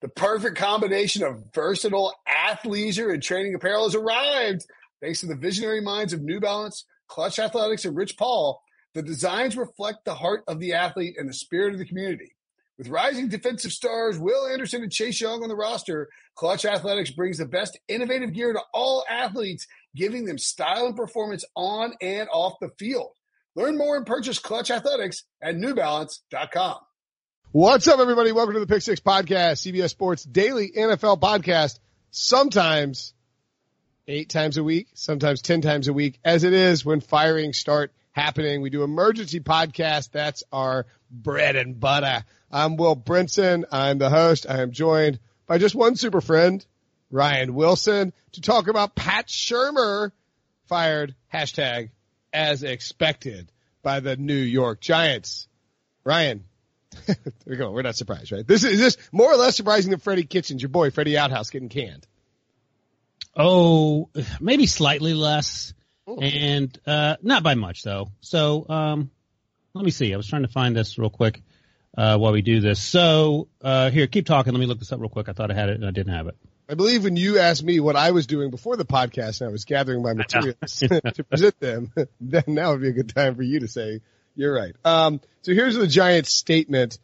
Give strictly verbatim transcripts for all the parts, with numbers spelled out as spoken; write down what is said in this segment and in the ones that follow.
The perfect combination of versatile athleisure and training apparel has arrived. Thanks to the visionary minds of New Balance, Clutch Athletics, and Rich Paul, the designs reflect the heart of the athlete and the spirit of the community. With rising defensive stars Will Anderson and Chase Young on the roster, Clutch Athletics brings the best innovative gear to all athletes, giving them style and performance on and off the field. Learn more and purchase Clutch Athletics at new balance dot com. What's up, everybody? Welcome to the Pick Six Podcast, C B S Sports Daily N F L Podcast. Sometimes eight times a week, sometimes ten times a week, as it is when firings start happening. We do emergency podcasts. That's our bread and butter. I'm Will Brinson. I'm the host. I am joined by just one super friend, Ryan Wilson, to talk about Pat Shurmur fired, hashtag, as expected by the New York Giants. Ryan. There we go. We're not surprised, right? This is, is this more or less surprising than Freddie Kitchens, your boy, Freddie Outhouse, getting canned? Oh, maybe slightly less, oh. and uh not by much, though. So um let me see. I was trying to find this real quick uh while we do this. So uh here, keep talking. Let me look this up real quick. I thought I had it, and I didn't have it. I believe when you asked me what I was doing before the podcast and I was gathering my materials to present them, then now would be a good time for you to say, you're right. Um, so here's the Giants' statement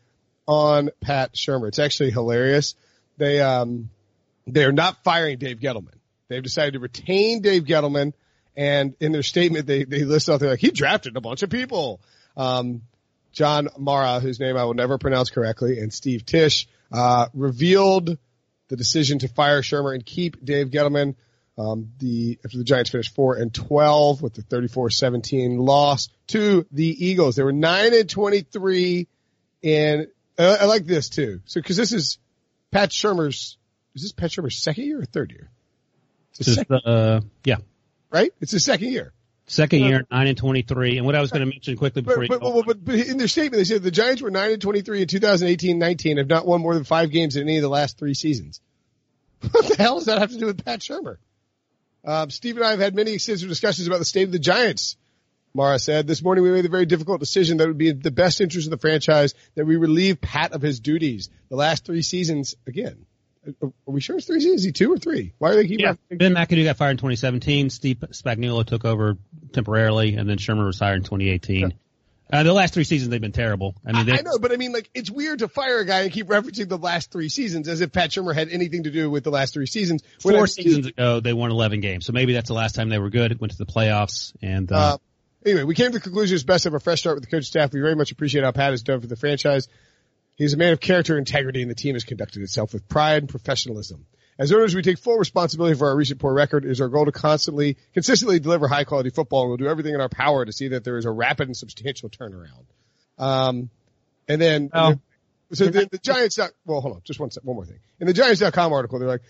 on Pat Shurmur. It's actually hilarious. They, um, they're not firing Dave Gettleman. They've decided to retain Dave Gettleman. And in their statement, they, they list out there like, he drafted a bunch of people. Um, John Mara, whose name I will never pronounce correctly, and Steve Tisch, uh, revealed the decision to fire Shurmur and keep Dave Gettleman. Um, the, after the Giants finished four and twelve with the thirty-four seventeen loss to the Eagles. They were nine and twenty-three and, uh, I like this too. So, cause this is Pat Shurmur's, is this Pat Shurmur's second year or third year? It's Just, second, uh, yeah. right? It's his second year. Second year, nine and twenty-three. And what I was going to mention quickly before but, you but, but, but in their statement, they said the Giants were nine and twenty-three in two thousand eighteen nineteen, have not won more than five games in any of the last three seasons. What the hell does that have to do with Pat Shurmur? Um, Steve and I have had many extensive discussions about the state of the Giants. Mara said, this morning we made a very difficult decision that would be in the best interest of the franchise that we relieve Pat of his duties. The last three seasons, again, are we sure it's three seasons? Is he two or three? Why are they keeping? Yeah. Ben McAdoo got fired in twenty seventeen. Steve Spagnuolo took over temporarily, and then Shurmur was hired in twenty eighteen. Yeah. Uh, the last three seasons, they've been terrible. I mean, I, I know, but I mean, like, it's weird to fire a guy and keep referencing the last three seasons as if Pat Shurmur had anything to do with the last three seasons. Four I, seasons ago, they won eleven games, so maybe that's the last time they were good. It went to the playoffs, and uh, uh anyway, we came to the conclusion it's best to have a fresh start with the coach staff. We very much appreciate how Pat has done for the franchise. He's a man of character and integrity, and the team has conducted itself with pride and professionalism. As owners, we take full responsibility for our recent poor record. It is our goal to constantly, consistently deliver high-quality football, and we'll do everything in our power to see that there is a rapid and substantial turnaround. Um, and then, oh. so the, the Giants, well, hold on, just one, one more thing. In the Giants dot com article, they're like,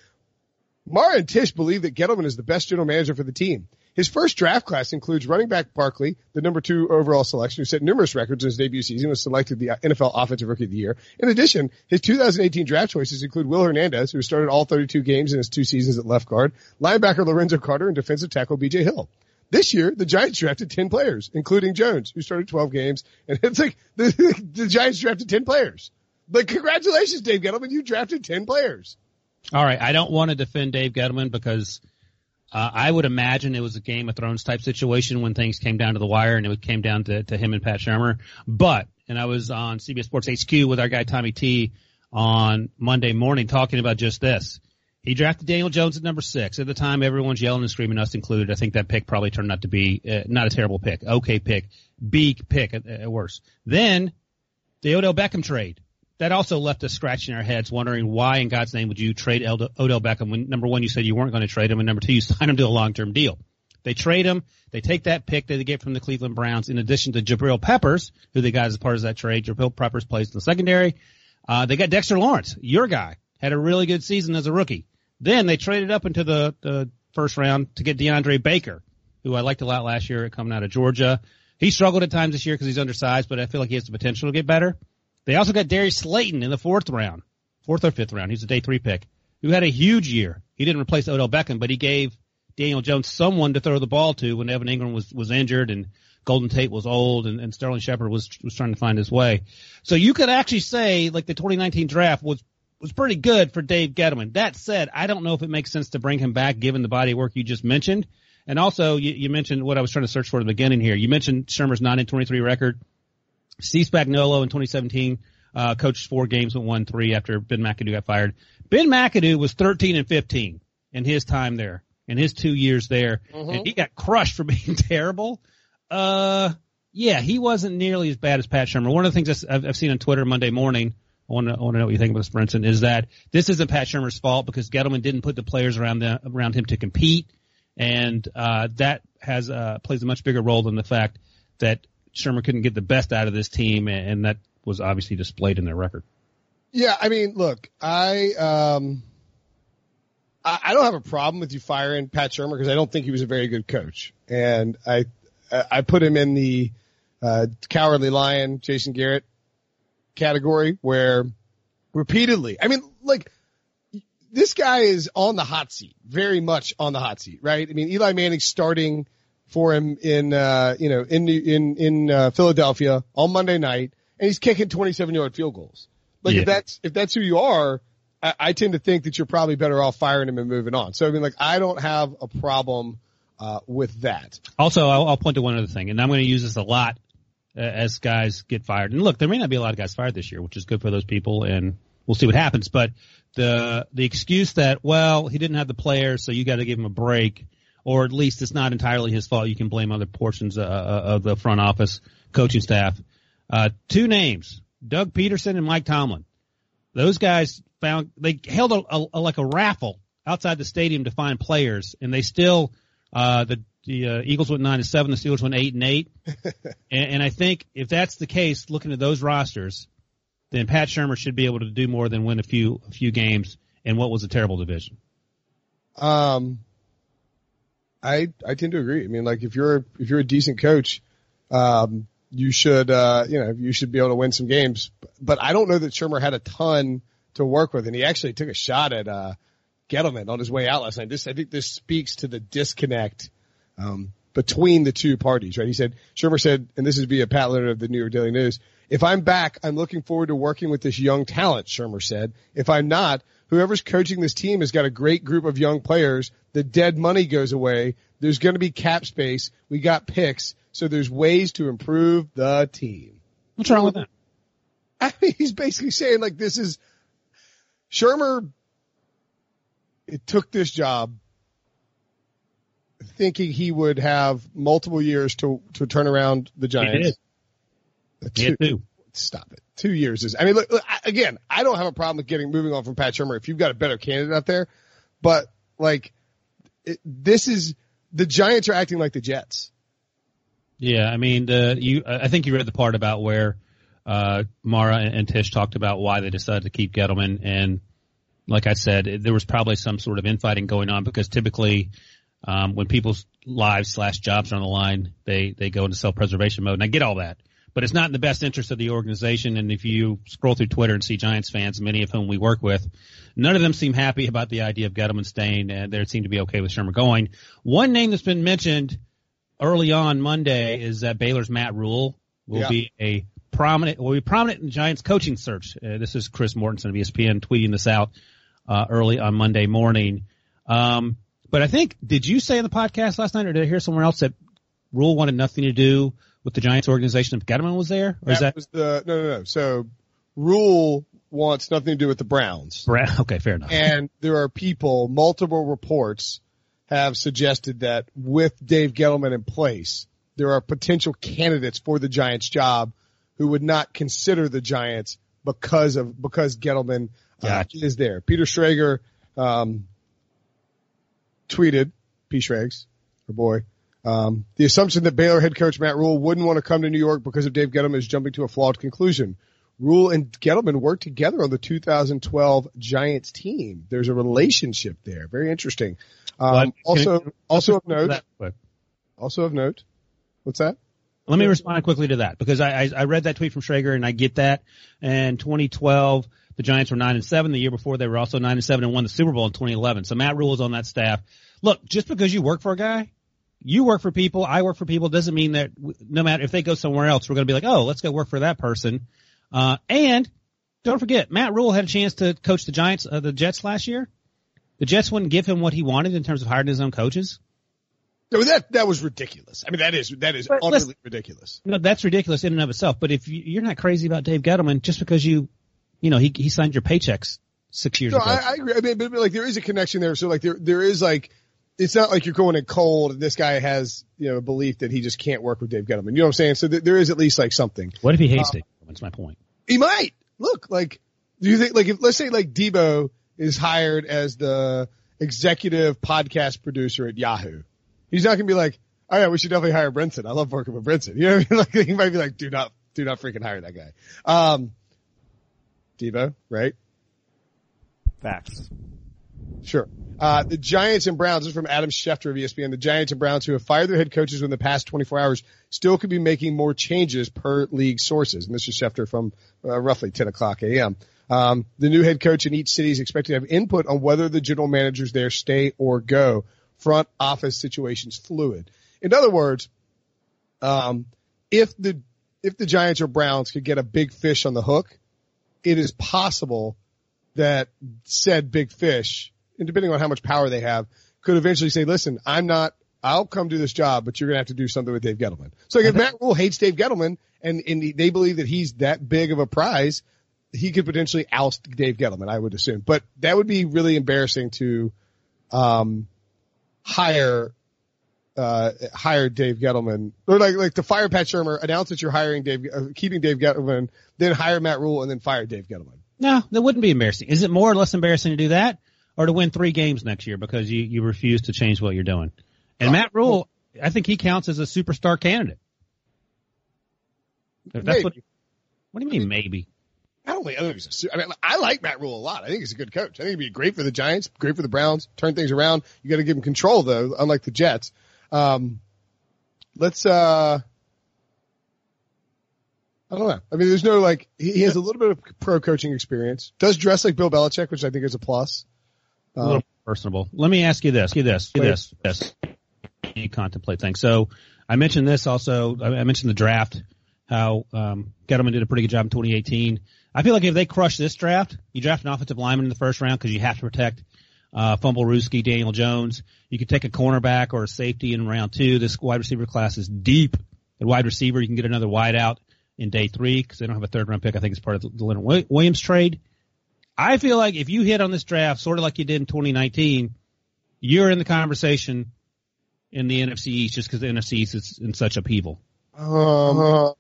Mara and Tisch believe that Gettleman is the best general manager for the team. His first draft class includes running back Barkley, the number two overall selection, who set numerous records in his debut season, was selected the N F L Offensive Rookie of the Year. In addition, his two thousand eighteen draft choices include Will Hernandez, who started all thirty-two games in his two seasons at left guard, linebacker Lorenzo Carter, and defensive tackle B J Hill. This year, the Giants drafted ten players, including Jones, who started twelve games. And it's like, the, the Giants drafted ten players. Like, congratulations, Dave Gettleman, you drafted ten players. All right, I don't want to defend Dave Gettleman because uh, I would imagine it was a Game of Thrones type situation when things came down to the wire and it came down to, to him and Pat Shurmur. But, and I was on C B S Sports H Q with our guy Tommy T on Monday morning talking about just this. He drafted Daniel Jones at number six. At the time, everyone's yelling and screaming, us included. I think that pick probably turned out to be uh, not a terrible pick. Okay pick. B pick at, at worst. Then, the Odell Beckham trade. That also left us scratching our heads, wondering why in God's name would you trade Odell Beckham when, number one, you said you weren't going to trade him, and number two, you signed him to a long-term deal. They trade him. They take that pick that they get from the Cleveland Browns in addition to Jabril Peppers, who they got as part of that trade. Jabril Peppers plays in the secondary. Uh, they got Dexter Lawrence, your guy, had a really good season as a rookie. Then they traded up into the, the first round to get DeAndre Baker, who I liked a lot last year coming out of Georgia. He struggled at times this year because he's undersized, but I feel like he has the potential to get better. They also got Darius Slayton in the fourth round, fourth or fifth round. He's a day three pick, who had a huge year. He didn't replace Odell Beckham, but he gave Daniel Jones someone to throw the ball to when Evan Ingram was, was injured and Golden Tate was old and, and Sterling Shepard was, was trying to find his way. So you could actually say, like, the twenty nineteen draft was was pretty good for Dave Gettleman. That said, I don't know if it makes sense to bring him back given the body of work you just mentioned. And also, you, you mentioned what I was trying to search for at the beginning here. You mentioned Shurmur's nine and twenty-three record. Steve Spagnuolo in twenty seventeen uh, coached four games and won three after Ben McAdoo got fired. Ben McAdoo was thirteen and fifteen in his time there, in his two years there, mm-hmm. and he got crushed for being terrible. Uh, yeah, he wasn't nearly as bad as Pat Shurmur. One of the things I've, I've seen on Twitter Monday morning, I want to, I want to know what you think about this, Brinson, is that this isn't Pat Shurmur's fault because Gettleman didn't put the players around the, around him to compete, and uh, that has uh, plays a much bigger role than the fact that Shurmur couldn't get the best out of this team, and, and that was obviously displayed in their record. Yeah, I mean, look, I um, I, I don't have a problem with you firing Pat Shurmur because I don't think he was a very good coach, and I I put him in the uh, cowardly lion, Jason Garrett category where repeatedly, I mean, like this guy is on the hot seat, very much on the hot seat, right? I mean, Eli Manning's starting for him in, uh, you know, in, in, in, uh, Philadelphia on Monday night, and he's kicking twenty-seven yard field goals. Like yeah. if that's, if that's who you are, I, I tend to think that you're probably better off firing him and moving on. So I mean, like, I don't have a problem, uh, with that. Also, I'll, I'll point to one other thing, and I'm going to use this a lot uh, as guys get fired. And look, there may not be a lot of guys fired this year, which is good for those people, and we'll see what happens. But the, the excuse that, well, he didn't have the players, so you got to give him a break, or at least it's not entirely his fault. You can blame other portions uh, of the front office, coaching staff. Uh, two names, Doug Peterson and Mike Tomlin. Those guys found, they held a, a, a like a raffle outside the stadium to find players, and they still, uh, the, the uh, Eagles went nine and seven, the Steelers went eight and eight. and, and I think if that's the case, looking at those rosters, then Pat Shurmur should be able to do more than win a few, a few games in what was a terrible division. Um, I, I tend to agree. I mean, like if you're, if you're a decent coach, um, you should, uh, you know, you should be able to win some games, but I don't know that Shurmur had a ton to work with. And he actually took a shot at, uh, Gettleman on his way out last night. This, I think this speaks to the disconnect, um, between the two parties, right? He said, Shurmur said, and this is via Pat Leonard of the New York Daily News, if I'm back, I'm looking forward to working with this young talent, Shurmur said. If I'm not, whoever's coaching this team has got a great group of young players. The dead money goes away. There's going to be cap space. We got picks. So there's ways to improve the team. What's wrong with that? I mean, he's basically saying like this is Shurmur. It took this job thinking he would have multiple years to, to turn around the Giants. He did. He did. Stop it. Two years is, I mean, look, look, again, I don't have a problem with getting moving on from Pat Shurmur if you've got a better candidate out there, but like it, this is, the Giants are acting like the Jets. Yeah, I mean, the you. I think you read the part about where uh, Mara and, and Tisch talked about why they decided to keep Gettleman, and like I said, there was probably some sort of infighting going on because typically, um, when people's lives slash jobs are on the line, they they go into self-preservation mode, and I get all that, but it's not in the best interest of the organization. And if you scroll through Twitter and see Giants fans, many of whom we work with, none of them seem happy about the idea of Gettleman staying, and they seem to be okay with Shurmur going. One name that's been mentioned early on Monday is that Baylor's Matt Rule will yeah. be a prominent, will be prominent in the Giants coaching search. Uh, this is Chris Mortensen of E S P N tweeting this out, uh, early on Monday morning. Um, but I think, did you say in the podcast last night, or did I hear somewhere else that Rule wanted nothing to do with the Giants organization if Gettleman was there? Or that, is that was the, no, no, no. So Rule wants nothing to do with the Browns. Brown, okay, fair enough. And there are people, multiple reports have suggested that with Dave Gettleman in place, there are potential candidates for the Giants job who would not consider the Giants because of, because Gettleman uh, gotcha. is there. Peter Schrager, um, tweeted, P. Schrags, our boy, um, the assumption that Baylor head coach Matt Rule wouldn't want to come to New York because of Dave Gettleman is jumping to a flawed conclusion. Rule and Gettleman worked together on the two thousand twelve Giants team. There's a relationship there. Very interesting. Um, also, can, also of note, also of note, what's that? Let me respond quickly to that because I, I, I read that tweet from Schrager and I get that. And twenty twelve, the Giants were nine and seven. The year before, they were also nine and seven and won the Super Bowl in twenty eleven. So Matt Rule is on that staff. Look, just because you work for a guy, you work for people, I work for people, doesn't mean that no matter if they go somewhere else, we're going to be like, oh, let's go work for that person. Uh, and Don't forget, Matt Rule had a chance to coach the Giants, uh, the Jets last year. The Jets wouldn't give him what he wanted in terms of hiring his own coaches. No, that that was ridiculous. I mean, that is that is but utterly listen, ridiculous. No, that's ridiculous in and of itself. But if you, you're not crazy about Dave Gettleman just because you, you know, he he signed your paychecks six years no, ago. I, I agree. I mean, but, but like there is a connection there. So like there there is like it's not like you're going in cold and this guy has you know a belief that he just can't work with Dave Gettleman. You know what I'm saying? So th- there is at least like something. What if he hates uh, Dave? That's my point. He might look like. Do you think like if let's say like Debo is hired as the executive podcast producer at Yahoo, he's not gonna be like. Oh yeah, we should definitely hire Brinson. I love working with Brinson. You know what I mean? Like he might be like, do not, do not freaking hire that guy. Um, Devo, right? Facts. Sure. Uh, the Giants and Browns, this is from Adam Schefter of E S P N. The Giants and Browns who have fired their head coaches within the past twenty-four hours still could be making more changes per league sources. And this is Schefter from uh, roughly ten o'clock a.m. Um, the new head coach in each city is expected to have input on whether the general managers there stay or go. Front office situations fluid. In other words, um, if the if the Giants or Browns could get a big fish on the hook, it is possible that said big fish, and depending on how much power they have, could eventually say, "Listen, I'm not. I'll come do this job, but you're going to have to do something with Dave Gettleman." So, like, if Matt Rule hates Dave Gettleman and and they believe that he's that big of a prize, he could potentially oust Dave Gettleman. I would assume, but that would be really embarrassing to um, hire. Uh, hire Dave Gettleman, or like like to fire Pat Shurmur, announce that you're hiring Dave, uh, keeping Dave Gettleman, then hire Matt Rule, and then fire Dave Gettleman. No, that wouldn't be embarrassing. Is it more or less embarrassing to do that, or to win three games next year because you you refuse to change what you're doing? And oh, Matt Rule, I think he counts as a superstar candidate. If that's maybe. what. What do you mean maybe? I don't think. I, think he's a, I mean, I like Matt Rule a lot. I think he's a good coach. I think he'd be great for the Giants, great for the Browns. Turn things around. You got to give him control though, unlike the Jets. Um, let's, uh, I don't know. I mean, there's no like, he, he has a little bit of pro coaching experience, does dress like Bill Belichick, which I think is a plus. Um, a little personable. Let me ask you this, you this, you this, this. You contemplate things. So I mentioned this also, I mentioned the draft, how, um, Gettleman did a pretty good job in twenty eighteen. I feel like if they crush this draft, you draft an offensive lineman in the first round because you have to protect Uh, Fumble-Rooski, Daniel Jones. You could take a cornerback or a safety in round two. This wide receiver class is deep. At wide receiver, you can get another wideout in day three because they don't have a third round pick. I think it's part of the Leonard Williams trade. I feel like if you hit on this draft, sort of like you did in twenty nineteen, you're in the conversation in the N F C East just because the N F C East is in such upheaval. Um,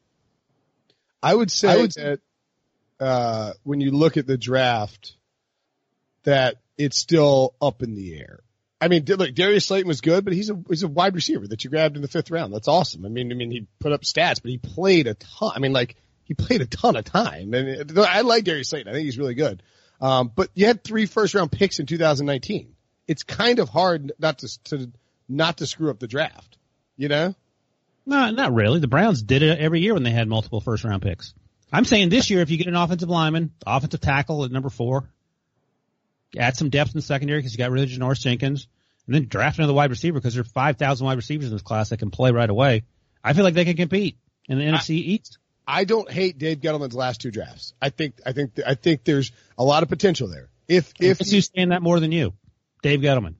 I would say I would, that uh, when you look at the draft, that it's still up in the air. I mean, look, Darius Slayton was good, but he's a he's a wide receiver that you grabbed in the fifth round. That's awesome. I mean, I mean, he put up stats, but he played a ton. I mean, like he played a ton of time. And it, I like Darius Slayton. I think he's really good. Um, but you had three first round picks in two thousand nineteen. It's kind of hard not to to not to screw up the draft. You know? No, not really. The Browns did it every year when they had multiple first round picks. I'm saying this year, if you get an offensive lineman, offensive tackle at number four. Add some depth in the secondary because you got rid of Janoris Jenkins, and then draft another wide receiver because there are five thousand wide receivers in this class that can play right away. I feel like they can compete in the I, N F C East. I don't hate Dave Gettleman's last two drafts. I think, I think, I think there's a lot of potential there. If, if who's saying that more than you, Dave Gettleman?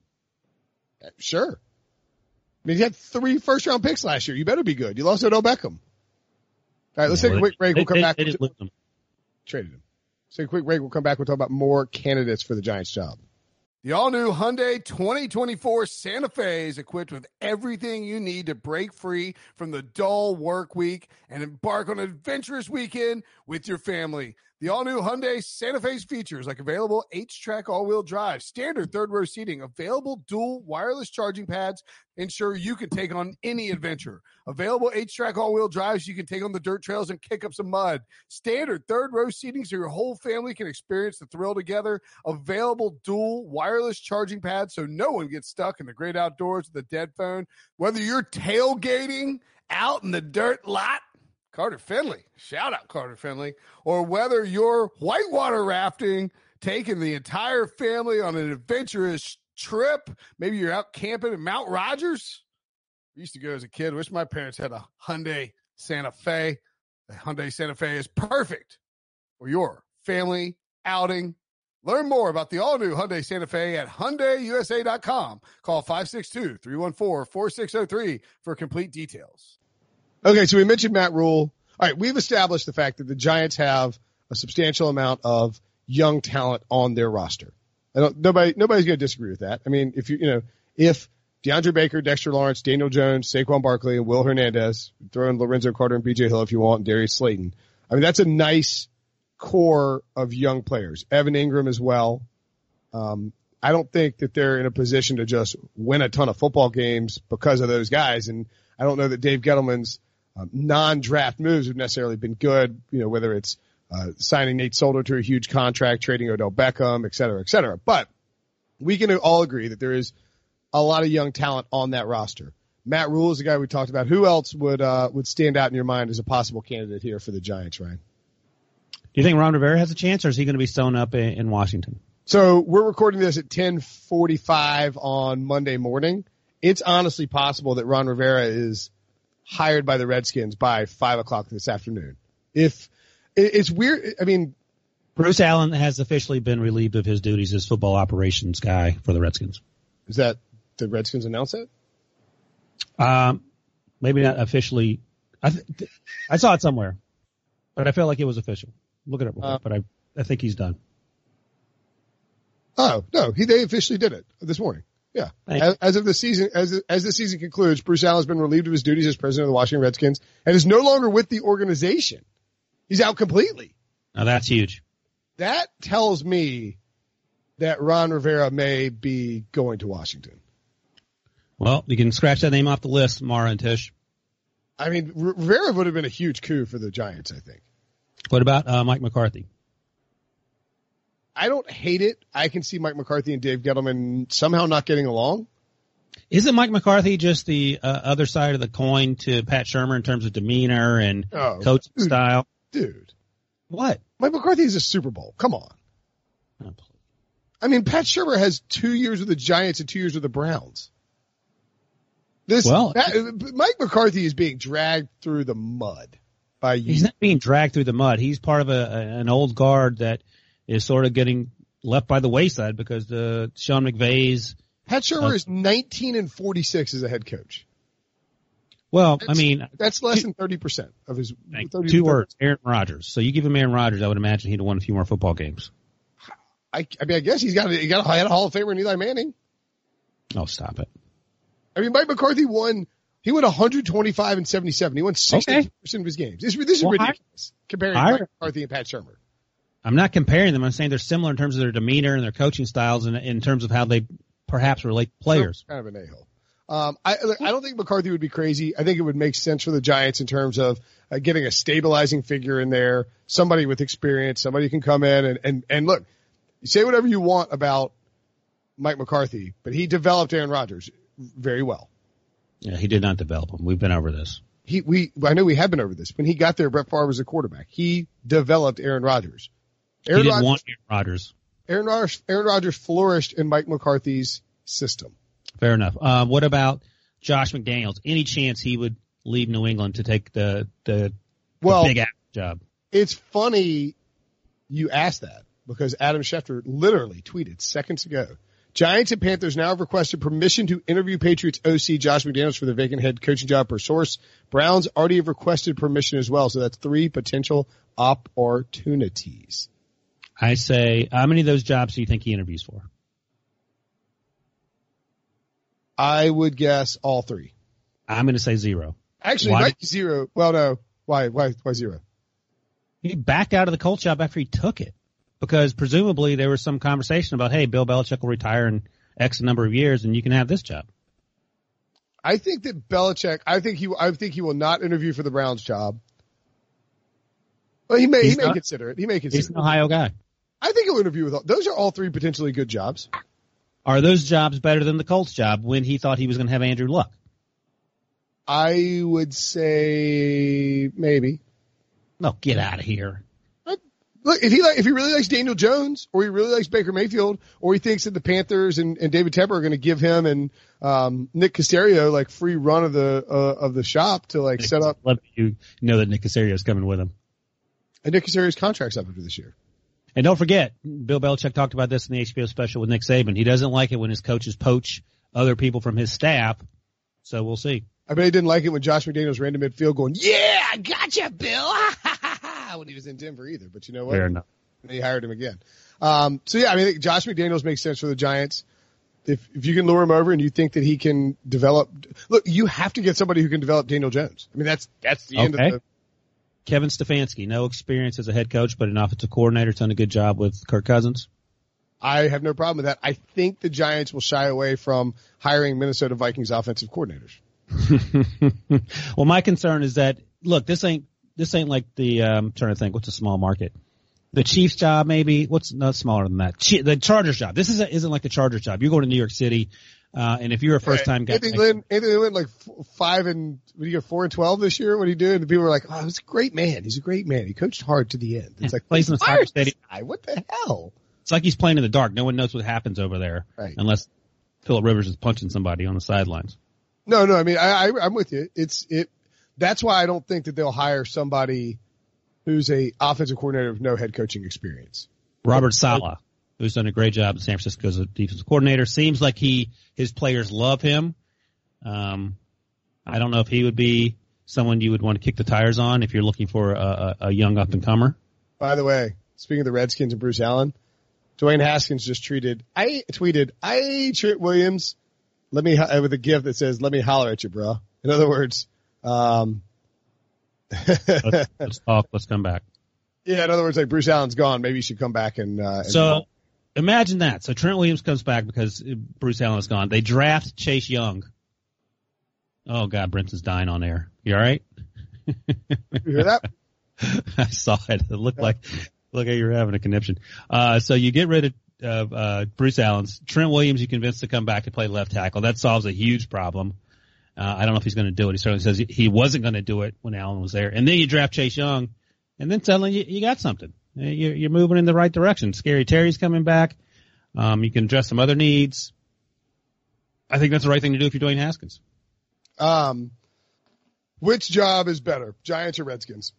Sure. I mean, he had three first round picks last year. You better be good. You lost Odell Beckham. All right, let's yeah, take a quick break. We'll come they, back. They didn't lose him. Traded him. So a quick break. We'll come back. We'll talk about more candidates for the Giants job. The all-new Hyundai twenty twenty-four Santa Fe is equipped with everything you need to break free from the dull work week and embark on an adventurous weekend with your family. The all-new Hyundai Santa Fe's features like available H-Track all-wheel drive, standard third-row seating, available dual wireless charging pads, ensure you can take on any adventure. Available H-Track all-wheel drives you can take on the dirt trails and kick up some mud. Standard third-row seating so your whole family can experience the thrill together. Available dual wireless charging pads so no one gets stuck in the great outdoors with a dead phone. Whether you're tailgating out in the dirt lot, Carter Finley, shout out Carter Finley, or whether you're whitewater rafting, taking the entire family on an adventurous trip, maybe you're out camping in Mount Rogers. I used to go as a kid. Wish my parents had a Hyundai Santa Fe. The Hyundai Santa Fe is perfect for your family outing. Learn more about the all-new Hyundai Santa Fe at Hyundai U S A dot com. Call five six two, three one four, four six zero three for complete details. Okay, so we mentioned Matt Rule. All right, we've established the fact that the Giants have a substantial amount of young talent on their roster. I don't, nobody, nobody's going to disagree with that. I mean, if you, you know, if DeAndre Baker, Dexter Lawrence, Daniel Jones, Saquon Barkley, and Will Hernandez, throw in Lorenzo Carter and B J Hill if you want, and Darius Slayton. I mean, that's a nice core of young players. Evan Ingram as well. Um, I don't think that they're in a position to just win a ton of football games because of those guys. And I don't know that Dave Gettleman's um, non-draft moves have necessarily been good, you know, whether it's uh, signing Nate Solder to a huge contract, trading Odell Beckham, et cetera, et cetera. But we can all agree that there is a lot of young talent on that roster. Matt Rule is the guy we talked about. Who else would uh, would stand out in your mind as a possible candidate here for the Giants, Ryan? Do you think Ron Rivera has a chance, or is he going to be sewn up in, in Washington? So we're recording this at ten forty-five on Monday morning. It's honestly possible that Ron Rivera is hired by the Redskins by five o'clock this afternoon. If it's weird, I mean, Bruce Allen has officially been relieved of his duties as football operations guy for the Redskins. Is that the Redskins announce it? Um, maybe not officially. I th- I saw it somewhere, but I felt like it was official. Look it up, uh, but I I think he's done. Oh no, he they officially did it this morning. Yeah, as, as of the season, as as the season concludes, Bruce Allen has been relieved of his duties as president of the Washington Redskins and is no longer with the organization. He's out completely. Now that's huge. That tells me that Ron Rivera may be going to Washington. Well, you can scratch that name off the list, Mara and Tish. I mean, R- Rivera would have been a huge coup for the Giants, I think. What about uh, Mike McCarthy? I don't hate it. I can see Mike McCarthy and Dave Gettleman somehow not getting along. Isn't Mike McCarthy just the uh, other side of the coin to Pat Shurmur in terms of demeanor and oh, coaching dude, style? Dude. What? Mike McCarthy is a Super Bowl. Come on. Oh, I mean, Pat Shurmur has two years with the Giants and two years with the Browns. This, well, that, Mike McCarthy is being dragged through the mud by you. He's not being dragged through the mud. He's part of a, a an old guard that is sort of getting left by the wayside because the Sean McVay's. Pat Shurmur uh, is nineteen and forty-six as a head coach. Well, that's, I mean, that's less than thirty percent of his. thirty two words, Aaron Rodgers. So you give him Aaron Rodgers, I would imagine he'd have won a few more football games. I, I mean, I guess he's got a, he got a, had a Hall of Famer in Eli Manning. Oh, stop it. I mean, Mike McCarthy won. He won one twenty-five and seventy-seven. He won sixty percent okay. of his games. This, this is well, ridiculous I, comparing I, Mike McCarthy and Pat Shurmur. I'm not comparing them. I'm saying they're similar in terms of their demeanor and their coaching styles, and in terms of how they perhaps relate to players. Kind of an a-hole. Um, I, I don't think McCarthy would be crazy. I think it would make sense for the Giants in terms of uh, getting a stabilizing figure in there, somebody with experience, somebody who can come in and, and, and look, you say whatever you want about Mike McCarthy, but he developed Aaron Rodgers very well. Yeah, he did not develop him. We've been over this. He, we, I know we have been over this. When he got there, Brett Favre was a quarterback. He developed Aaron Rodgers. Aaron he didn't Rodgers, want Aaron Rodgers. Aaron Rodgers. Aaron Rodgers flourished in Mike McCarthy's system. Fair enough. Uh, what about Josh McDaniels? Any chance he would leave New England to take the the, well, the big job? It's funny you asked that because Adam Schefter literally tweeted seconds ago. Giants and Panthers now have requested permission to interview Patriots O C Josh McDaniels for the vacant head coaching job per source. Browns already have requested permission as well, so that's three potential opportunities. I say, how many of those jobs do you think he interviews for? I would guess all three. I'm going to say zero. Actually, why? Might be zero. Well, no. Why? Why? Why zero? He backed out of the Colts job after he took it because presumably there was some conversation about, hey, Bill Belichick will retire in X number of years and you can have this job. I think that Belichick. I think he. I think he will not interview for the Browns job. Well, he may. He's he may not, consider it. He may consider. He's an it. Ohio guy. I think he'll interview with all. Those are all three potentially good jobs. Are those jobs better than the Colts job when he thought he was going to have Andrew Luck? I would say maybe. No, get out of here. Look, if he like, if he really likes Daniel Jones, or he really likes Baker Mayfield, or he thinks that the Panthers and, and David Tepper are going to give him and um, Nick Caserio like free run of the uh, of the shop to like set up. Love you know that Nick Caserio is coming with him. And Nick Caserio's contract's up after this year. And don't forget, Bill Belichick talked about this in the H B O special with Nick Saban. He doesn't like it when his coaches poach other people from his staff. So we'll see. I bet he didn't like it when Josh McDaniels ran to midfield going, yeah, I gotcha, Bill. when he was in Denver either. But you know what? Fair enough. They hired him again. Um, so yeah, I mean, I think Josh McDaniels makes sense for the Giants. If, if you can lure him over and you think that he can develop, look, you have to get somebody who can develop Daniel Jones. I mean, that's, that's the okay. end of the. Kevin Stefanski, no experience as a head coach, but an offensive coordinator, done a good job with Kirk Cousins. I have no problem with that. I think the Giants will shy away from hiring Minnesota Vikings offensive coordinators. Well, my concern is that, look, this ain't, this ain't like the, um, I'm trying to think, what's a small market? The Chiefs job, maybe. What's not smaller than that? The Chargers job. This isn't, isn't like the Chargers job. You're going to New York City, uh, and if you're a first time guy. Anthony Lynn, Anthony Lynn, like five and, what do you get, four and twelve this year? What do you do? And the people were like, oh, he's a great man. He's a great man. He coached hard to the end. It's like, plays in the soccer stadium. What the hell? It's like he's playing in the dark. No one knows what happens over there. Right. Unless Phillip Rivers is punching somebody on the sidelines. No, no, I mean, I, I, I'm with you. It's, it, that's why I don't think that they'll hire somebody who's a offensive coordinator with no head coaching experience. Robert Saleh, who's done a great job in San Francisco as a defensive coordinator. Seems like he, his players love him. Um, I don't know if he would be someone you would want to kick the tires on if you're looking for a, a, a young up and comer. By the way, speaking of the Redskins and Bruce Allen, Dwayne Haskins just tweeted, I tweeted, I Trent Williams, let me, with a gift that says, let me holler at you, bro. In other words, um, let's, let's talk. Let's come back. Yeah, in other words, like Bruce Allen's gone. Maybe you should come back and. Uh, and so imagine that. So Trent Williams comes back because Bruce Allen is gone. They draft Chase Young. Oh God, Brinson's dying on air. You all right? You hear that? I saw it. It looked like look like you were having a conniption. Uh, so you get rid of uh, uh, Bruce Allen's. Trent Williams, you convinced to come back to play left tackle. That solves a huge problem. Uh, I don't know if he's going to do it. He certainly says he wasn't going to do it when Allen was there. And then you draft Chase Young, and then suddenly you, you got something. You're, you're moving in the right direction. Scary Terry's coming back. Um, you can address some other needs. I think that's the right thing to do if you're Dwayne Haskins. Um, which job is better, Giants or Redskins?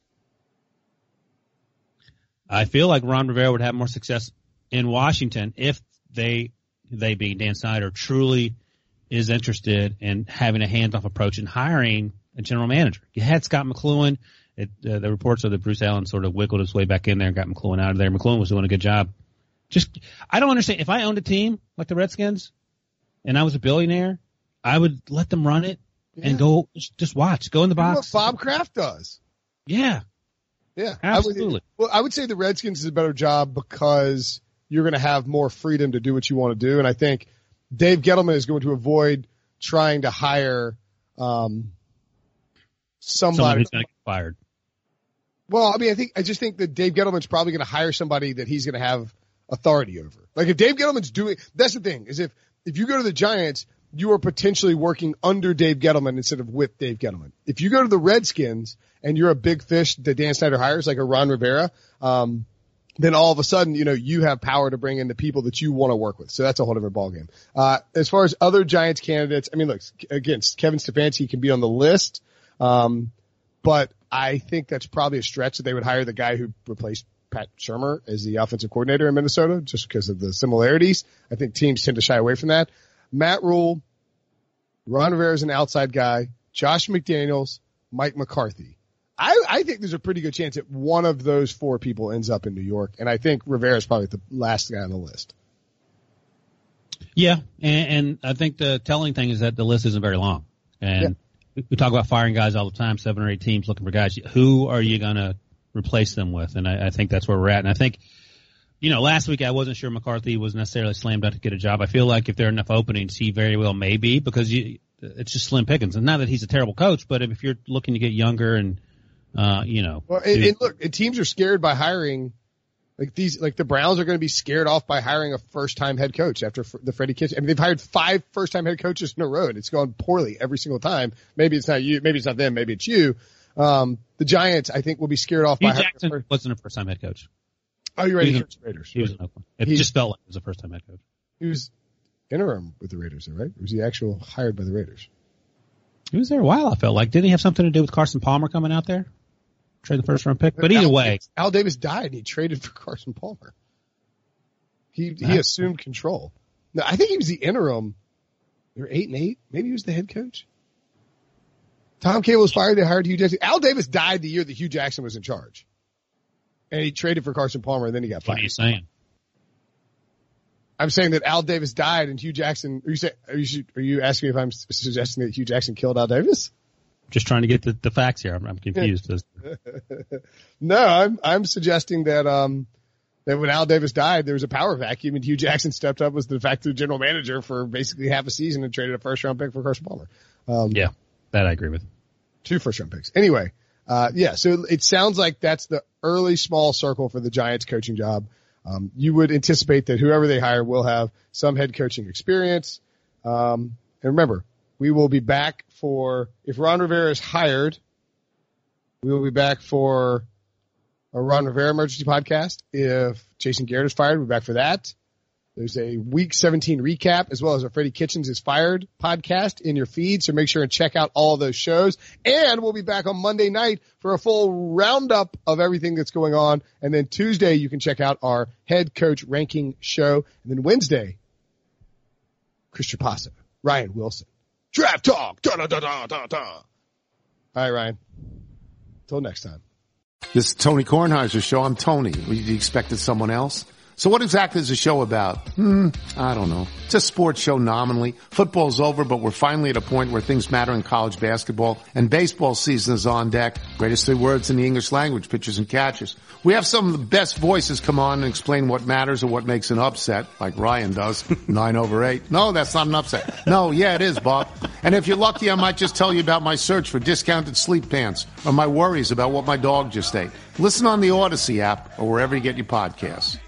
I feel like Ron Rivera would have more success in Washington if they, they being Dan Snyder, truly is interested in having a hands-off approach and hiring a general manager. You had Scott McCloughan. It, uh, the reports are that Bruce Allen sort of wiggled his way back in there and got McCloughan out of there. McCloughan was doing a good job. Just, I don't understand. If I owned a team like the Redskins and I was a billionaire, I would let them run it yeah. and go, just, just watch, go in the box. What Bob Kraft does. Yeah. Yeah. Absolutely. I would, well, I would say the Redskins is a better job because you're going to have more freedom to do what you want to do. And I think Dave Gettleman is going to avoid trying to hire, um, somebody Someone who's going to get fired. Well, I mean, I think, I just think that Dave Gettleman's probably going to hire somebody that he's going to have authority over. Like if Dave Gettleman's doing, that's the thing, is if, if you go to the Giants, you are potentially working under Dave Gettleman instead of with Dave Gettleman. If you go to the Redskins and you're a big fish that Dan Snyder hires, like a Ron Rivera, um, then all of a sudden, you know, you have power to bring in the people that you want to work with. So that's a whole different ballgame. Uh, as far as other Giants candidates, I mean, look, again, Kevin Stefanski can be on the list. Um, but I think that's probably a stretch that they would hire the guy who replaced Pat Shurmur as the offensive coordinator in Minnesota just because of the similarities. I think teams tend to shy away from that. Matt Rule, Ron Rivera is an outside guy, Josh McDaniels, Mike McCarthy. I, I think there's a pretty good chance that one of those four people ends up in New York, and I think Rivera is probably the last guy on the list. Yeah, and, and I think the telling thing is that the list isn't very long. And yeah. we talk about firing guys all the time, seven or eight teams looking for guys. Who are you going to replace them with? And I, I think that's where we're at. And I think, you know, last week I wasn't sure McCarthy was necessarily slammed out to get a job. I feel like if there are enough openings, he very well may be because you, it's just slim pickings. And not that he's a terrible coach, but if you're looking to get younger and, uh, you know. Well, and, and look, and teams are scared by hiring. Like these, like the Browns are going to be scared off by hiring a first-time head coach after the Freddie Kitchens. I mean, they've hired five first-time head coaches in a row, and it's gone poorly every single time. Maybe it's not you, maybe it's not them, maybe it's you. Um, the Giants, I think, will be scared off Hugh by Jackson hiring. Wasn't a first-time head coach. Oh, you're right. He He was, was Raiders. He was in Oakland. It He's, just felt like he was a first-time head coach. He was interim with the Raiders, right? Or was he actual hired by the Raiders? He was there a while. I felt like. Didn't he have something to do with Carson Palmer coming out there? trade the first round pick. But either Al way, Davis, Al Davis died and he traded for Carson Palmer. He he Nice. assumed control. No, I think he was the interim. They were eight and eight. Maybe he was the head coach. Tom Cable was fired. They hired Hugh Jackson. Al Davis died the year that Hugh Jackson was in charge, and he traded for Carson Palmer, and then he got fired. what are you saying? I'm saying that Al Davis died, and Hugh Jackson. Are you say, are you are you asking me if I'm suggesting that Hugh Jackson killed Al Davis? Just trying to get the, the facts here. I'm, I'm confused. No, I'm I'm suggesting that um that when Al Davis died, there was a power vacuum, and Hugh Jackson stepped up as the de facto general manager for basically half a season and traded a first round pick for Carson Palmer. Um, Yeah, that I agree with. Two first round picks. Anyway, uh, yeah, so it sounds like that's the early small circle for the Giants coaching job. Um, you would anticipate that whoever they hire will have some head coaching experience. Um, and remember, we will be back for, if Ron Rivera is hired, we will be back for a Ron Rivera emergency podcast. If Jason Garrett is fired, we'll be back for that. There's a week seventeen recap as well as a Freddie Kitchens is fired podcast in your feed. So make sure and check out all of those shows. And we'll be back on Monday night for a full roundup of everything that's going on. And then Tuesday, you can check out our head coach ranking show. And then Wednesday, Chris Trapassa, Ryan Wilson, Draft Talk. Da, da, da, da, da, da. All right, Ryan. Till next time. This is Tony Kornheiser's show. I'm Tony. You expected someone else? So what exactly is the show about? Hmm, I don't know. It's a sports show nominally. Football's over, but we're finally at a point where things matter in college basketball, and baseball season is on deck. Greatest three words in the English language, pitchers and catchers. We have some of the best voices come on and explain what matters or what makes an upset, like Ryan does. Nine over eight. No, that's not an upset. No, yeah, it is, Bob. And if you're lucky, I might just tell you about my search for discounted sleep pants or my worries about what my dog just ate. Listen on the Odyssey app or wherever you get your podcasts.